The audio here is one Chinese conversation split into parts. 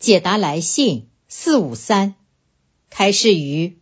解答来信453，开示于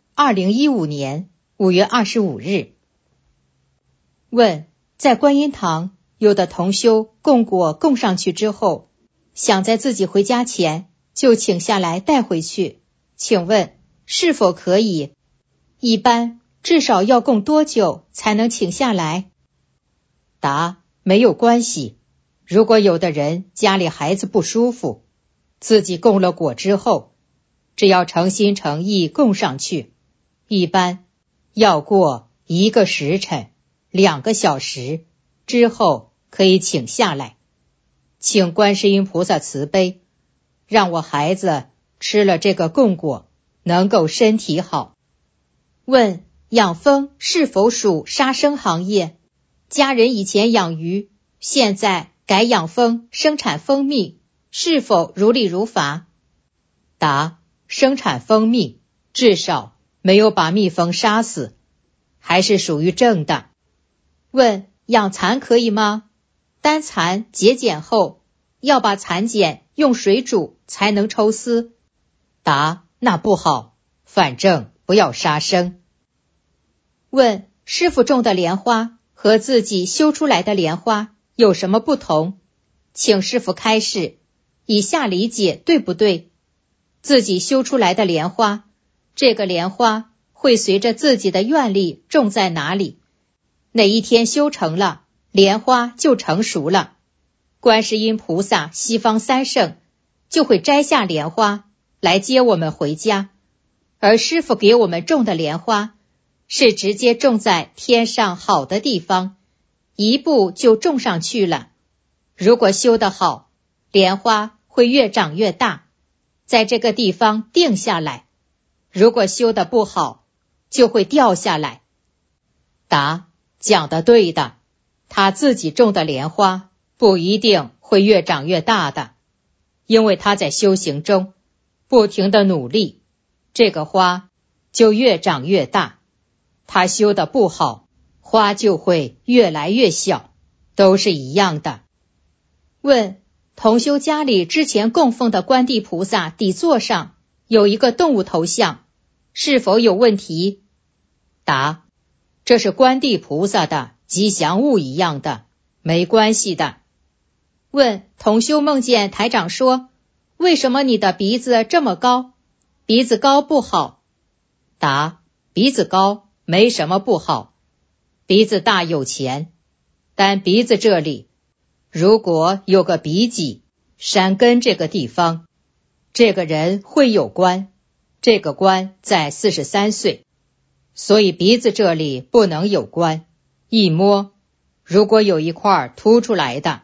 2015年5月25日。问：在观音堂，有的同修供果供上去之后，想在自己回家前就请下来带回去，请问是否可以？一般至少要供多久才能请下来？答：没有关系。如果有的人家里孩子不舒服，自己供了果之后，只要诚心诚意供上去，一般要过1个时辰、2个小时之后可以请下来。请观世音菩萨慈悲，让我孩子吃了这个供果能够身体好。问：养蜂是否属杀生行业？家人以前养鱼，现在改养蜂生产蜂蜜，是否如理如法？答：生产蜂蜜至少没有把蜜蜂杀死，还是属于正的。问：养蚕可以吗？单蚕结茧后要把蚕茧用水煮才能抽丝。答：那不好，反正不要杀生。问：师父种的莲花和自己修出来的莲花有什么不同？请师父开示，以下理解对不对？自己修出来的莲花，这个莲花会随着自己的愿力种在哪里，哪一天修成了，莲花就成熟了。观世音菩萨西方三圣就会摘下莲花来接我们回家，而师父给我们种的莲花是直接种在天上好的地方，一步就种上去了。如果修得好，莲花会越长越大，在这个地方定下来；如果修得不好，就会掉下来。答：讲得对的，他自己种的莲花不一定会越长越大的，因为他在修行中不停地努力，这个花就越长越大。他修得不好，花就会越来越小，都是一样的。问：同修家里之前供奉的观地菩萨底座上有一个动物头像，是否有问题？答：这是观地菩萨的吉祥物一样的，没关系的。问：同修梦见台长说，为什么你的鼻子这么高？鼻子高不好。答：鼻子高没什么不好，鼻子大有钱，但鼻子这里如果有个鼻脊，山根这个地方，这个人会有官，这个官在43岁，所以鼻子这里不能有官。一摸，如果有一块凸出来的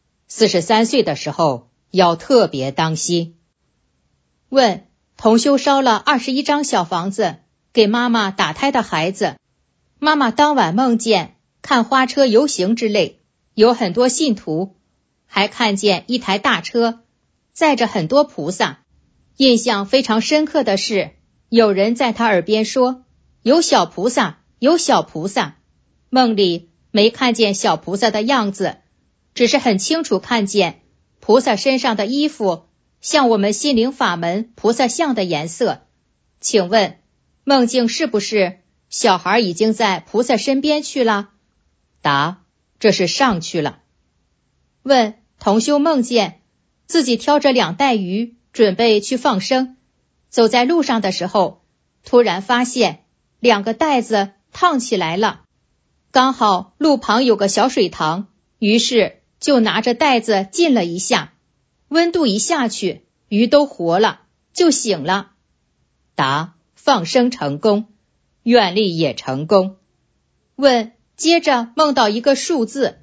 ，43岁的时候要特别当心。问：同修烧了21张小房子给妈妈打胎的孩子，妈妈当晚梦见看花车游行之类，有很多信徒，还看见一台大车载着很多菩萨。印象非常深刻的是，有人在他耳边说，有小菩萨，有小菩萨。梦里没看见小菩萨的样子，只是很清楚看见菩萨身上的衣服像我们心灵法门菩萨像的颜色。请问梦境是不是小孩已经在菩萨身边去了？答：这是上去了。问：同修梦见自己挑着2袋鱼准备去放生，走在路上的时候，突然发现2个袋子烫起来了，刚好路旁有个小水塘，于是就拿着袋子浸了一下，温度一下去，鱼都活了，就醒了。答：放生成功，愿力也成功。问：接着梦到一个数字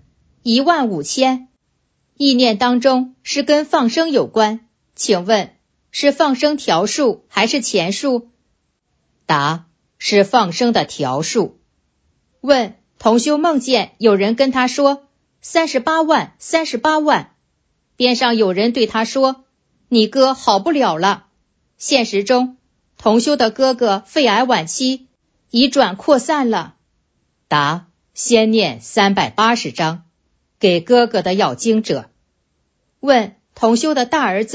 15000，意念当中是跟放生有关，请问是放生条数还是钱数？答：是放生的条数。问：同修梦见有人跟他说38万38万，边上有人对他说，你哥好不了了。现实中同修的哥哥肺癌晚期，已转扩散了。答：先念380章给哥哥的要经者。问：同修的大儿子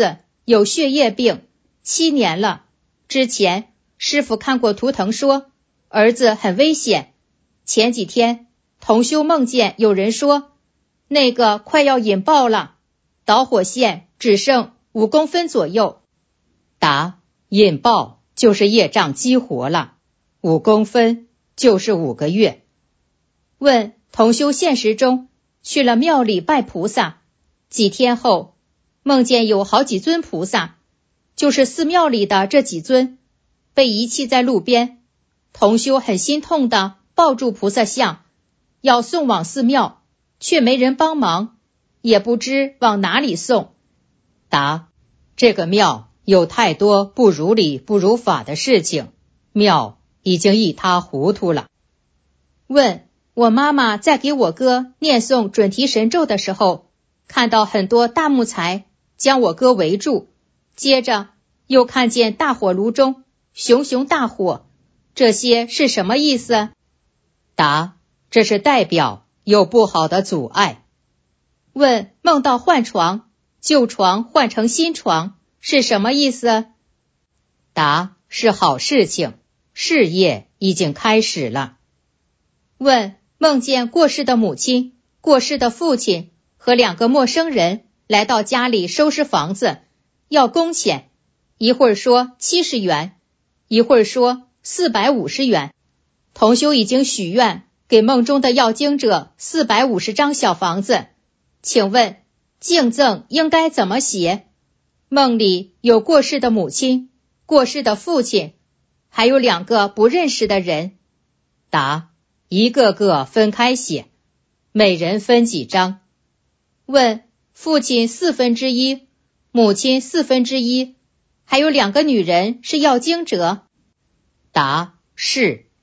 有血液病，7年了。之前师傅看过图腾说儿子很危险。前几天同修梦见有人说那个快要引爆了，导火线只剩5公分左右。答：引爆就是业障激活了，5公分就是5个月。问同修现实中去了庙里拜菩萨，几天后梦见有好几尊菩萨，就是寺庙里的这几尊被遗弃在路边，同修很心痛地抱住菩萨像，要送往寺庙，却没人帮忙，也不知往哪里送。答：这个庙有太多不如理不如法的事情，庙已经一塌糊涂了。问我妈妈在给我哥念诵准提神咒的时候，看到很多大木材将我哥围住，接着又看见大火炉中熊熊大火，这些是什么意思？答：这是代表有不好的阻碍。问梦到换床，旧床换成新床是什么意思？答：是好事情，事业已经开始了。问梦见过世的母亲、过世的父亲和2个陌生人来到家里收拾房子，要工钱，一会儿说70元，一会儿说450元。同修已经许愿给梦中的要经者450张小房子，请问敬赠应该怎么写？梦里有过世的母亲、过世的父亲，还有2个不认识的人。答：一个个分开写，每人分几张。问父亲1/4，母亲1/4，还有2个女人是要经者。答：是。